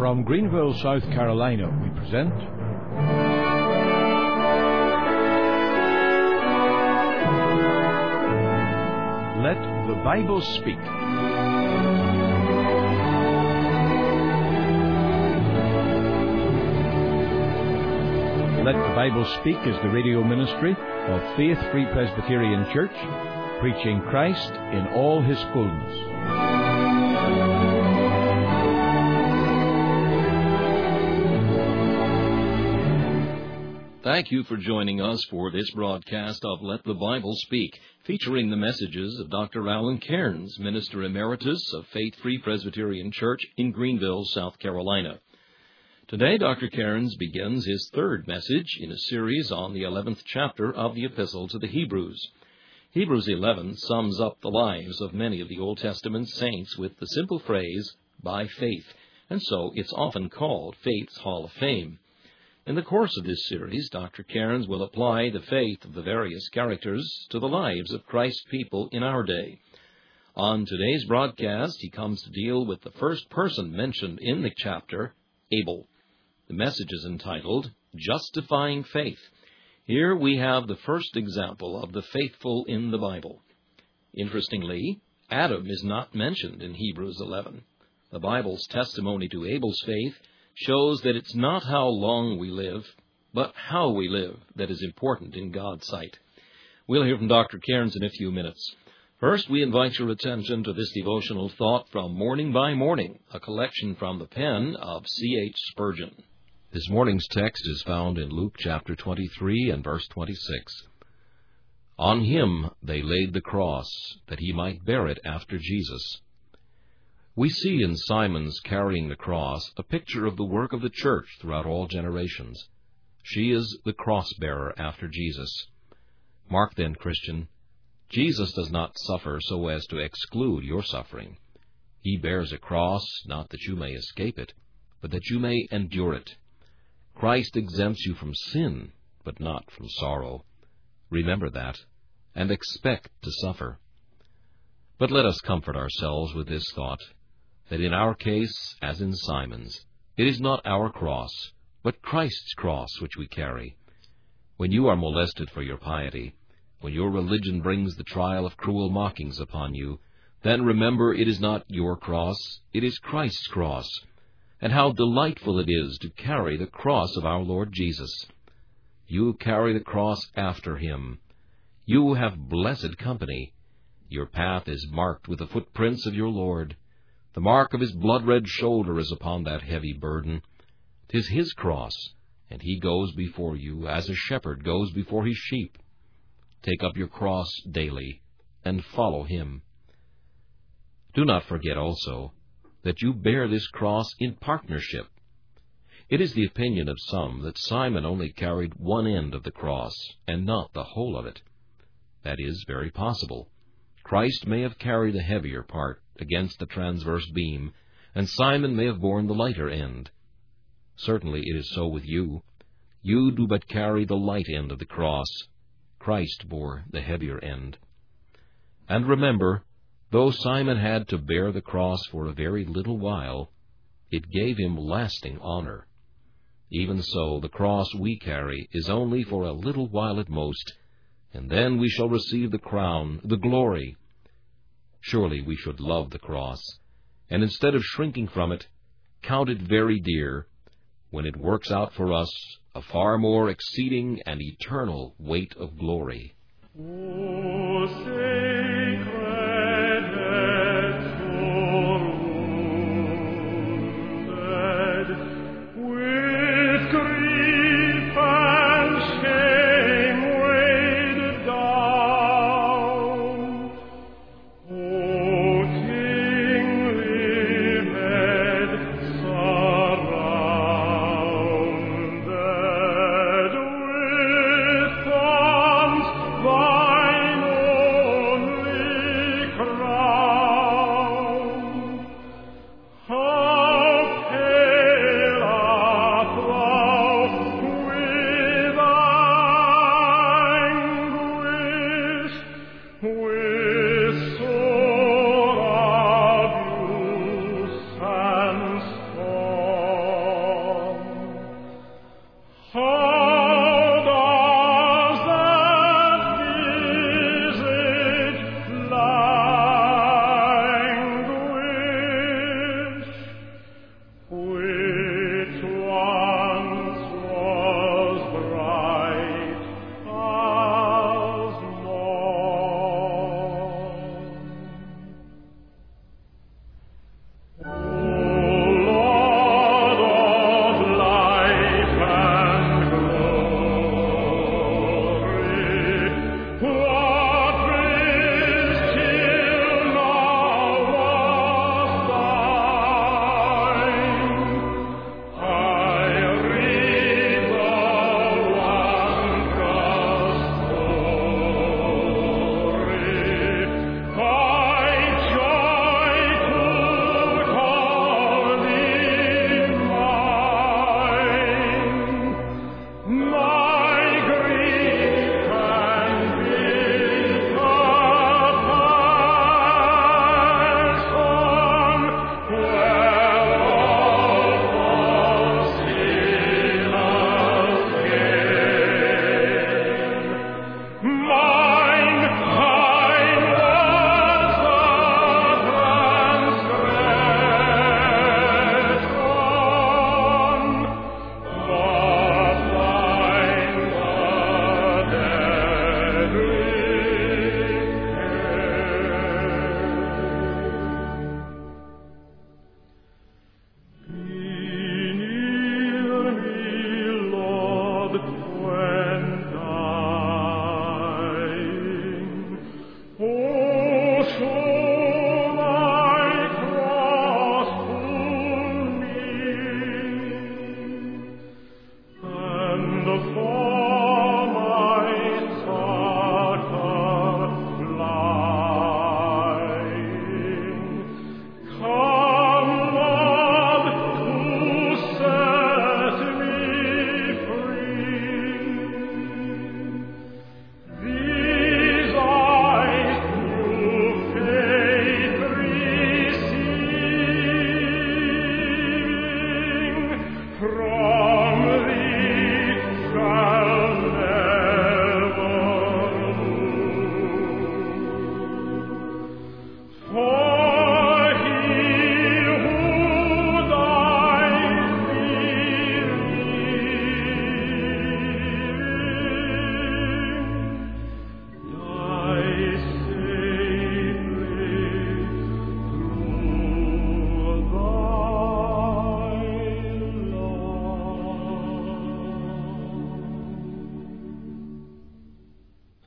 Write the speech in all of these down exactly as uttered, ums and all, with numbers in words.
From Greenville, South Carolina, we present Let the Bible Speak. Let the Bible Speak is the radio ministry of Faith Free Presbyterian Church, preaching Christ in all His fullness. Thank you for joining us for this broadcast of Let the Bible Speak, featuring the messages of Doctor Alan Cairns, Minister Emeritus of Faith Free Presbyterian Church in Greenville, South Carolina. Today, Doctor Cairns begins his third message in a series on the eleventh chapter of the Epistle to the Hebrews. Hebrews eleven sums up the lives of many of the Old Testament saints with the simple phrase, by faith, and so it's often called Faith's Hall of Fame. In the course of this series, Doctor Cairns will apply the faith of the various characters to the lives of Christ's people in our day. On today's broadcast, he comes to deal with the first person mentioned in the chapter, Abel. The message is entitled, Justifying Faith. Here we have the first example of the faithful in the Bible. Interestingly, Adam is not mentioned in Hebrews eleven. The Bible's testimony to Abel's faith shows that it's not how long we live, but how we live that is important in God's sight. We'll hear from Doctor Cairns in a few minutes. First, we invite your attention to this devotional thought from Morning by Morning, a collection from the pen of C H Spurgeon. This morning's text is found in Luke chapter twenty-three and verse twenty-six. On him they laid the cross, that he might bear it after Jesus. We see in Simon's carrying the cross a picture of the work of the church throughout all generations. She is the cross-bearer after Jesus. Mark then, Christian, Jesus does not suffer so as to exclude your suffering. He bears a cross, not that you may escape it, but that you may endure it. Christ exempts you from sin, but not from sorrow. Remember that, and expect to suffer. But let us comfort ourselves with this thought, that in our case, as in Simon's, it is not our cross, but Christ's cross which we carry. When you are molested for your piety, when your religion brings the trial of cruel mockings upon you, then remember it is not your cross, it is Christ's cross, and how delightful it is to carry the cross of our Lord Jesus. You carry the cross after him. You have blessed company. Your path is marked with the footprints of your Lord. The mark of his blood-red shoulder is upon that heavy burden. 'Tis his cross, and he goes before you as a shepherd goes before his sheep. Take up your cross daily, and follow him. Do not forget also that you bear this cross in partnership. It is the opinion of some that Simon only carried one end of the cross, and not the whole of it. That is very possible. Christ may have carried the heavier part against the transverse beam, and Simon may have borne the lighter end. Certainly it is so with you. You do but carry the light end of the cross. Christ bore the heavier end. And remember, though Simon had to bear the cross for a very little while, it gave him lasting honor. Even so, the cross we carry is only for a little while at most, and then we shall receive the crown, the glory. Surely we should love the cross, and instead of shrinking from it, count it very dear, when it works out for us a far more exceeding and eternal weight of glory. O sacred wounded, with grief and shame weighed down, O kingly head surrounded with thorns, thine own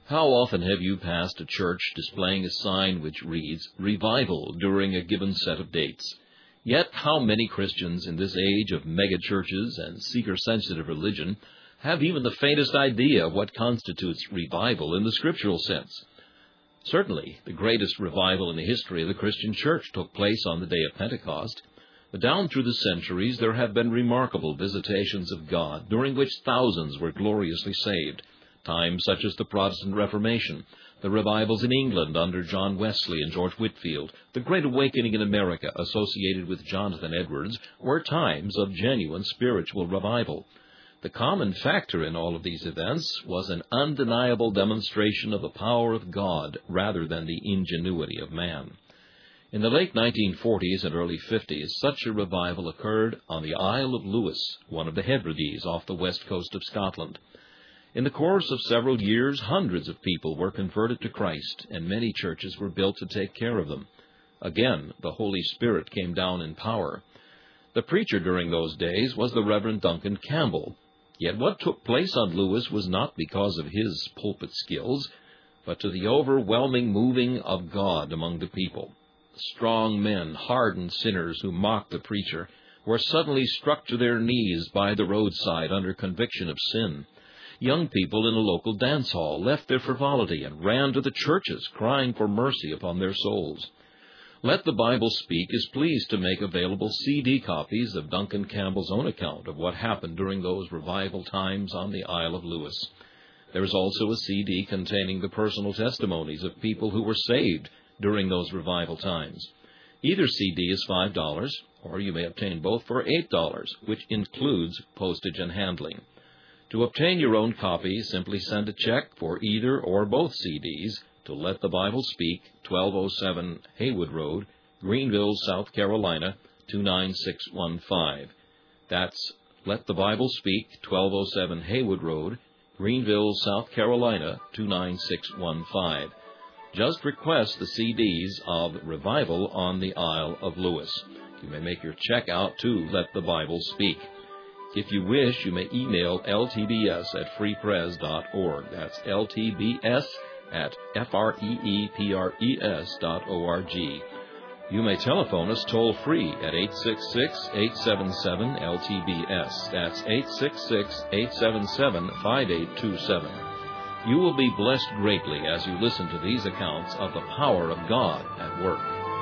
How often have you passed a church displaying a sign which reads, Revival, during a given set of dates? Yet how many Christians in this age of megachurches and seeker-sensitive religion have even the faintest idea of what constitutes revival in the scriptural sense? Certainly, the greatest revival in the history of the Christian church took place on the day of Pentecost. But down through the centuries, there have been remarkable visitations of God, during which thousands were gloriously saved. Times such as the Protestant Reformation, the revivals in England under John Wesley and George Whitefield, the Great Awakening in America associated with Jonathan Edwards, were times of genuine spiritual revival. The common factor in all of these events was an undeniable demonstration of the power of God rather than the ingenuity of man. In the late nineteen forties and early fifties, such a revival occurred on the Isle of Lewis, one of the Hebrides off the west coast of Scotland. In the course of several years, hundreds of people were converted to Christ, and many churches were built to take care of them. Again, the Holy Spirit came down in power. The preacher during those days was the Reverend Duncan Campbell. Yet what took place on Lewis was not because of his pulpit skills, but to the overwhelming moving of God among the people. Strong men, hardened sinners who mocked the preacher, were suddenly struck to their knees by the roadside under conviction of sin. Young people in a local dance hall left their frivolity and ran to the churches, crying for mercy upon their souls. Let the Bible Speak is pleased to make available C D copies of Duncan Campbell's own account of what happened during those revival times on the Isle of Lewis. There is also a C D containing the personal testimonies of people who were saved during those revival times. Either C D is five dollars, or you may obtain both for eight dollars, which includes postage and handling. To obtain your own copy, simply send a check for either or both C Ds to Let the Bible Speak, twelve oh seven Haywood Road, Greenville, South Carolina, two nine six one five. That's Let the Bible Speak, twelve oh seven Haywood Road, Greenville, South Carolina, two nine six one five. Just request the C Ds of Revival on the Isle of Lewis. You may make your check out to Let the Bible Speak. If you wish, you may email L T B S at free pres dot org. That's L T B S at F R E E P R E S dot O R G. You may telephone us toll-free at eight six six, eight seven seven, L T B S. That's eight six six, eight seven seven, five eight two seven. You will be blessed greatly as you listen to these accounts of the power of God at work.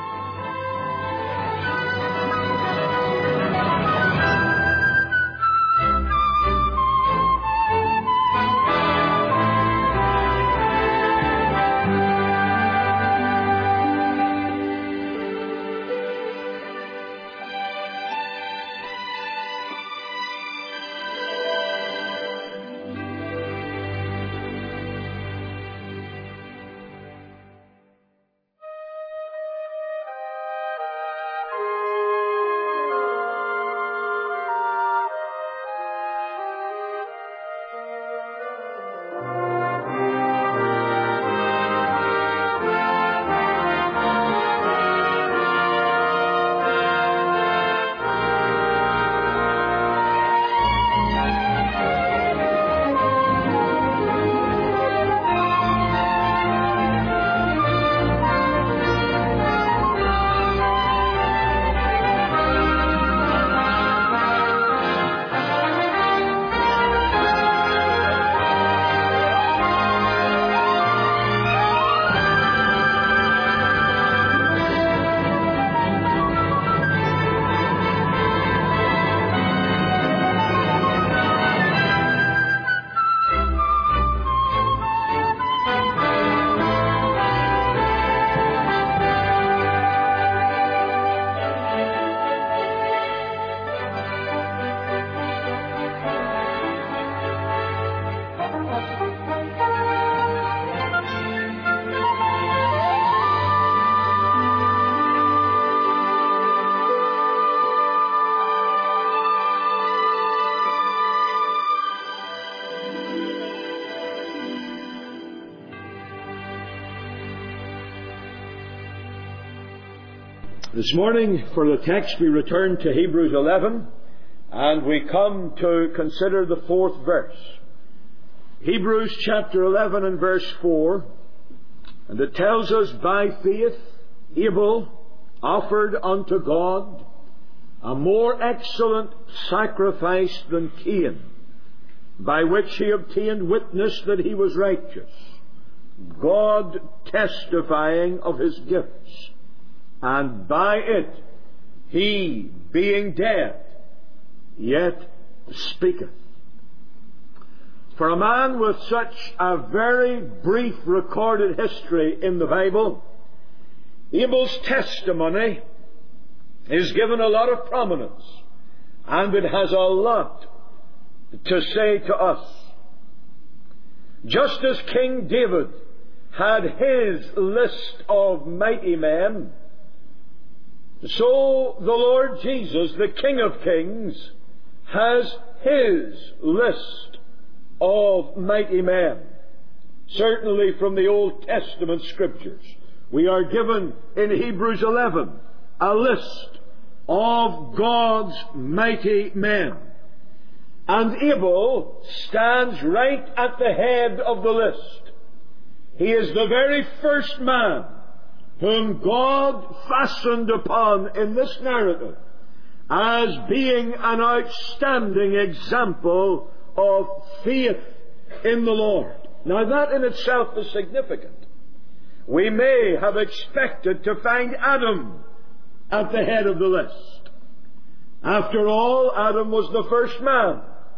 This morning, for the text, we return to Hebrews eleven, and we come to consider the fourth verse. Hebrews chapter eleven and verse four, and it tells us, by faith Abel offered unto God a more excellent sacrifice than Cain, by which he obtained witness that he was righteous, God testifying of his gifts, and by it he, being dead, yet speaketh. For a man with such a very brief recorded history in the Bible, Abel's testimony is given a lot of prominence, and it has a lot to say to us. Just as King David had his list of mighty men, so the Lord Jesus, the King of Kings, has his list of mighty men. Certainly from the Old Testament Scriptures, we are given in Hebrews eleven a list of God's mighty men. And Abel stands right at the head of the list. He is the very first man whom God fastened upon in this narrative as being an outstanding example of faith in the Lord. Now that in itself is significant. We may have expected to find Adam at the head of the list. After all, Adam was the first man.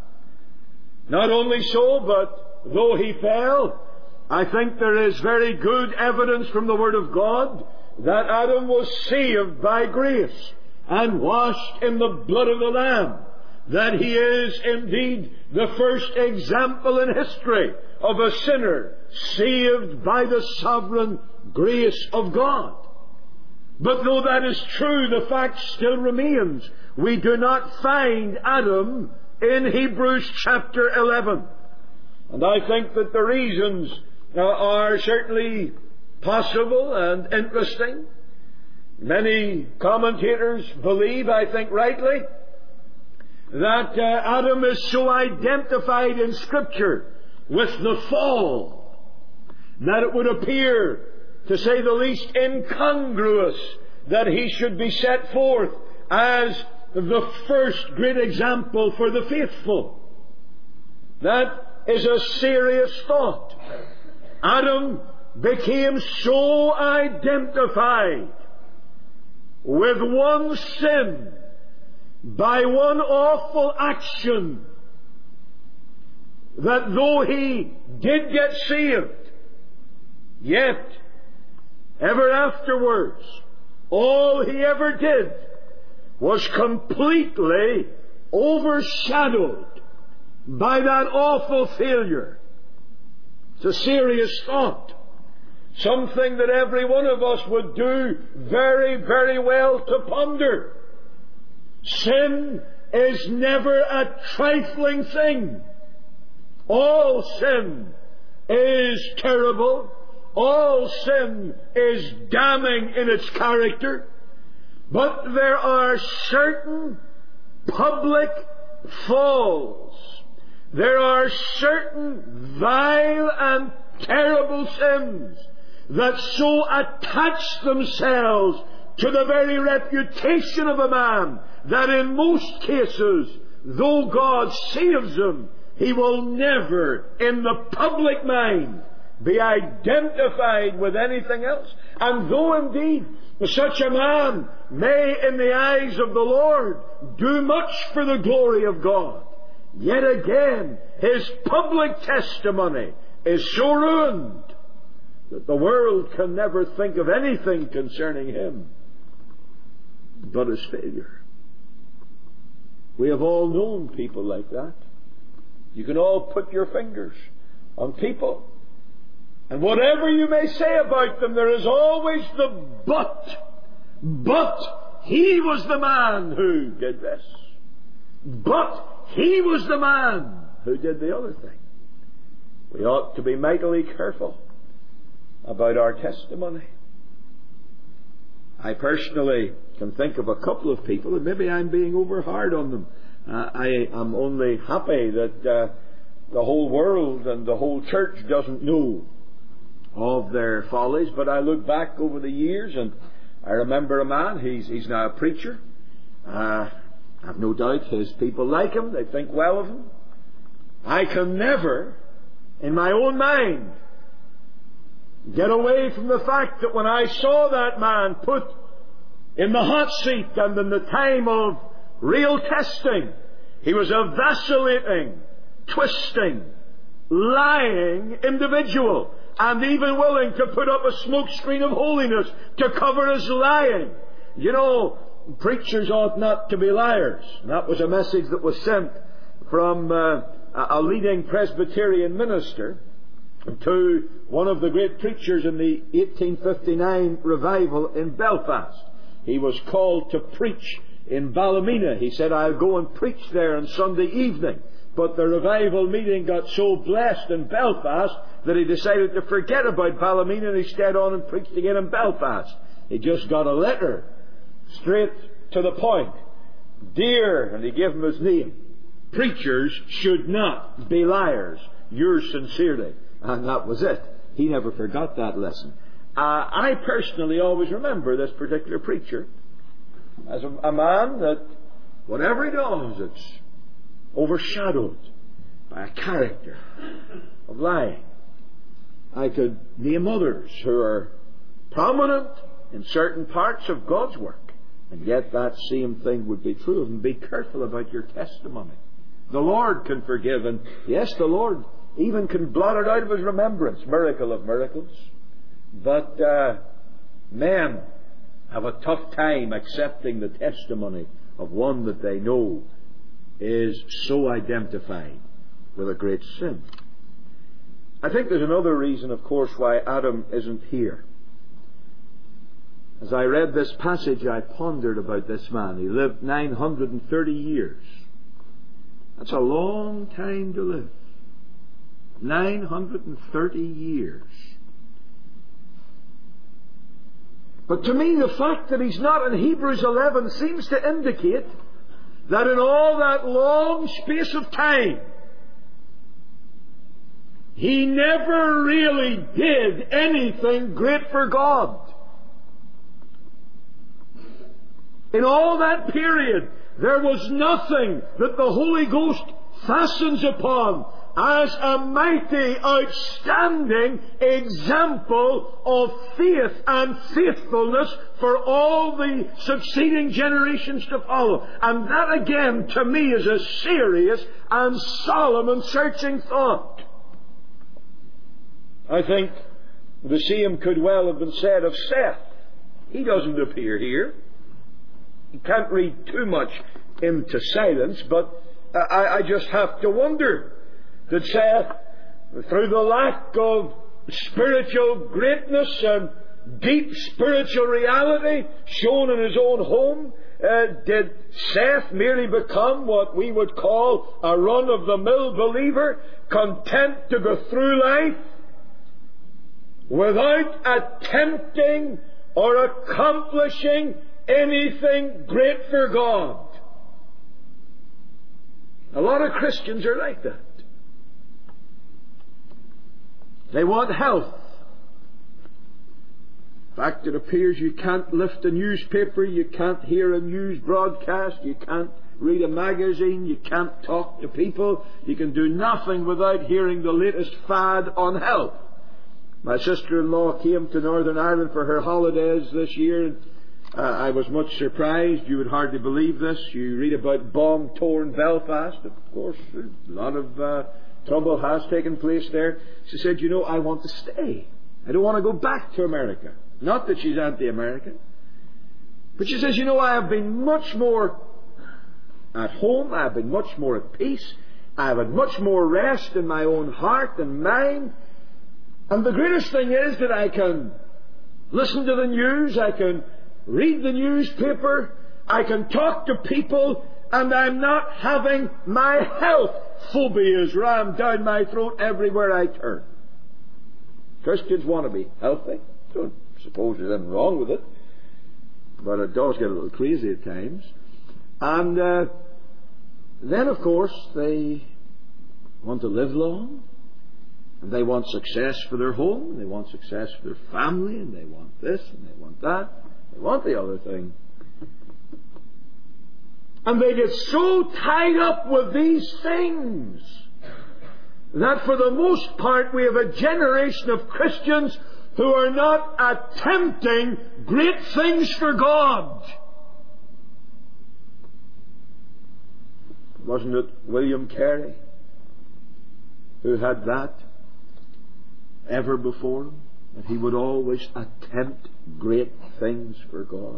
Not only so, but though he fell, I think there is very good evidence from the Word of God that Adam was saved by grace and washed in the blood of the Lamb, that he is indeed the first example in history of a sinner saved by the sovereign grace of God. But though that is true, the fact still remains. We do not find Adam in Hebrews chapter eleven. And I think that the reasons uh, are certainly possible and interesting. Many commentators believe, I think rightly, that uh, Adam is so identified in Scripture with the fall that it would appear, to say the least, incongruous that he should be set forth as the first great example for the faithful. That is a serious thought. Adam became so identified with one sin by one awful action that though he did get saved, yet ever afterwards all he ever did was completely overshadowed by that awful failure. It's a serious thought. Something that every one of us would do very, very well to ponder. Sin is never a trifling thing. All sin is terrible. All sin is damning in its character. But there are certain public falls. There are certain vile and terrible sins that so attach themselves to the very reputation of a man that in most cases, though God saves him, he will never in the public mind be identified with anything else. And though indeed such a man may in the eyes of the Lord do much for the glory of God, yet again his public testimony is so ruined that the world can never think of anything concerning him but his failure. We have all known people like that. You can all put your fingers on people, and whatever you may say about them, there is always the but. But he was the man who did this. But he was the man who did the other thing. We ought to be mightily careful about our testimony. I personally can think of a couple of people, and maybe I'm being over hard on them. Uh, I am only happy that uh, the whole world and the whole church doesn't know of their follies, but I look back over the years and I remember a man, he's, he's now a preacher. Uh, I've no doubt his people like him, they think well of him. I can never, in my own mind, get away from the fact that when I saw that man put in the hot seat and in the time of real testing, he was a vacillating, twisting, lying individual, and even willing to put up a smoke screen of holiness to cover his lying. You know, preachers ought not to be liars. And that was a message that was sent from uh, a leading Presbyterian minister to one of the great preachers in the eighteen fifty-nine revival in Belfast. He was called to preach in Ballymena. He said, I'll go and preach there on Sunday evening. But the revival meeting got so blessed in Belfast that he decided to forget about Ballymena, and he stayed on and preached again in Belfast. He just got a letter, straight to the point. Dear, and he gave him his name, preachers should not be liars. Yours sincerely. And that was it. He never forgot that lesson. Uh, I personally always remember this particular preacher as a, a man that whatever he does, it's overshadowed by a character of lying. I could name others who are prominent in certain parts of God's work, and yet that same thing would be true of them. Be careful about your testimony. The Lord can forgive, and yes, the Lord even can blot it out of His remembrance. Miracle of miracles. But uh, men have a tough time accepting the testimony of one that they know is so identified with a great sin. I think there's another reason, of course, why Adam isn't here. As I read this passage, I pondered about this man. He lived nine hundred thirty years. That's a long time to live. nine hundred thirty years. But to me, the fact that he's not in Hebrews eleven seems to indicate that in all that long space of time, he never really did anything great for God. In all that period, there was nothing that the Holy Ghost fastens upon as a mighty, outstanding example of faith and faithfulness for all the succeeding generations to follow. And that again, to me, is a serious and solemn and searching thought. I think the same could well have been said of Seth. He doesn't appear here. You can't read too much into silence, but I, I just have to wonder, did Seth, through the lack of spiritual greatness and deep spiritual reality shown in his own home, uh, did Seth merely become what we would call a run-of-the-mill believer, content to go through life without attempting or accomplishing anything great for God? A lot of Christians are like that. They want health. In fact, it appears you can't lift a newspaper, you can't hear a news broadcast, you can't read a magazine, you can't talk to people, you can do nothing without hearing the latest fad on health. My sister-in-law came to Northern Ireland for her holidays this year, and uh, I was much surprised. You would hardly believe this. You read about bomb-torn Belfast. Of course, a lot of uh, trouble has taken place there. She said, you know, I want to stay. I don't want to go back to America. Not that she's anti-American. But she says, you know, I have been much more at home. I have been much more at peace. I have had much more rest in my own heart and mind. And the greatest thing is that I can listen to the news. I can read the newspaper. I can talk to people. And I'm not having my health phobias rammed down my throat everywhere I turn. Christians want to be healthy. Don't suppose there's anything wrong with it. But it does get a little crazy at times. And uh, then, of course, they want to live long, and they want success for their home, and they want success for their family, and they want this, and they want that, they want the other thing. And they get so tied up with these things that for the most part we have a generation of Christians who are not attempting great things for God. Wasn't it William Carey who had that ever before him? That he would always attempt great things for God.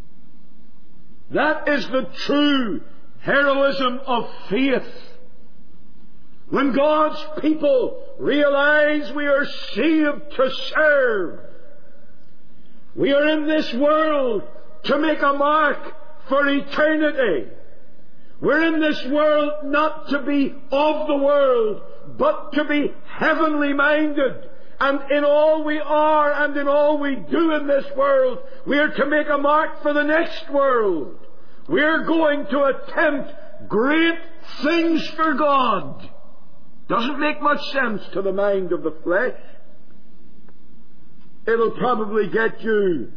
That is the true heroism of faith. When God's people realize we are saved to serve, we are in this world to make a mark for eternity. We're in this world not to be of the world, but to be heavenly minded. And in all we are and in all we do in this world, we are to make a mark for the next world. We are going to attempt great things for God. Doesn't make much sense to the mind of the flesh. It'll probably get you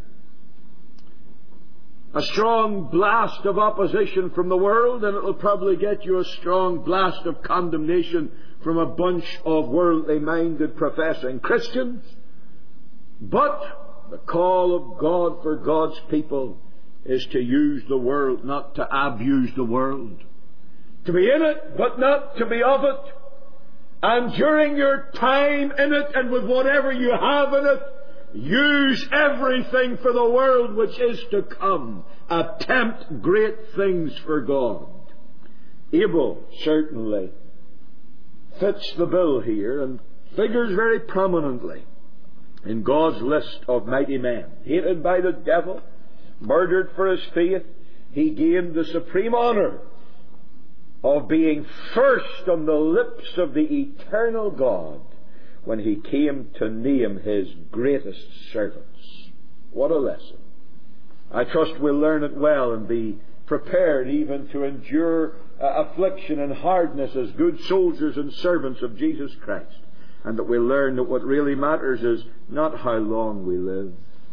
a strong blast of opposition from the world, and it'll probably get you a strong blast of condemnation from a bunch of worldly-minded professing Christians. But the call of God for God's people is to use the world, not to abuse the world. To be in it, but not to be of it. And during your time in it, and with whatever you have in it, use everything for the world which is to come. Attempt great things for God. Abel certainly fits the bill here and figures very prominently in God's list of mighty men. Hated by the devil, murdered for his faith, he gained the supreme honour of being first on the lips of the eternal God when he came to name his greatest servants. What a lesson. I trust we'll learn it well and be prepared even to endure uh, affliction and hardness as good soldiers and servants of Jesus Christ. And that we'll learn that what really matters is not how long we live,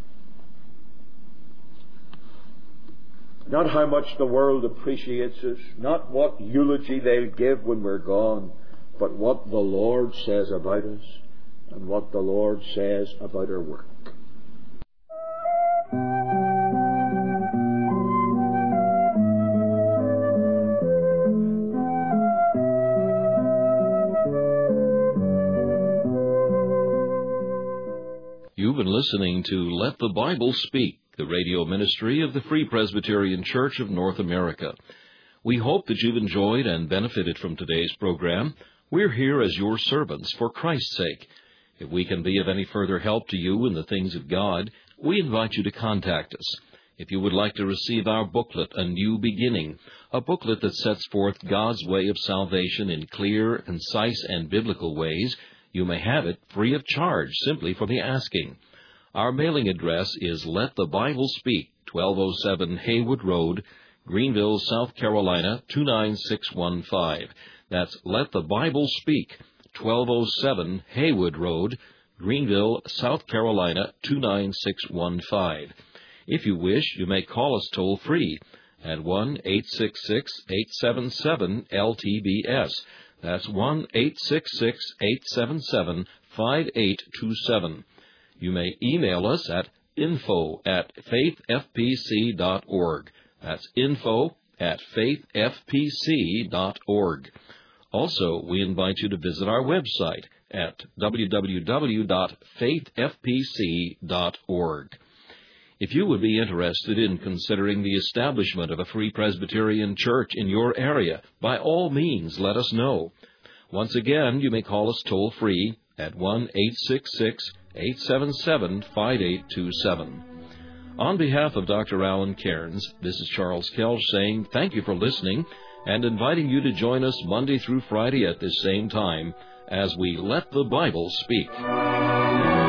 not how much the world appreciates us, not what eulogy they'll give when we're gone, but what the Lord says about us and what the Lord says about our work. You've been listening to Let the Bible Speak, the radio ministry of the Free Presbyterian Church of North America. We hope that you've enjoyed and benefited from today's program. We're here as your servants for Christ's sake. If we can be of any further help to you in the things of God, we invite you to contact us. If you would like to receive our booklet, A New Beginning, a booklet that sets forth God's way of salvation in clear, concise, and biblical ways, you may have it free of charge simply for the asking. Our mailing address is Let the Bible Speak, twelve oh seven Haywood Road, Greenville, South Carolina, two nine six one five. That's Let the Bible Speak, twelve oh seven Haywood Road, Greenville, South Carolina, two nine six one five. If you wish, you may call us toll-free at one eight six six, eight seven seven, L T B S. That's one eight six six, eight seven seven, five eight two seven. You may email us at info at faith f p c dot org. That's info at faith f p c dot org. Also, we invite you to visit our website at w w w dot faith f p c dot org. If you would be interested in considering the establishment of a Free Presbyterian Church in your area, by all means let us know. Once again, you may call us toll-free at one eight six six, eight seven seven, five eight two seven. On behalf of Doctor Alan Cairns, this is Charles Kelch saying thank you for listening and inviting you to join us Monday through Friday at this same time as we Let the Bible Speak.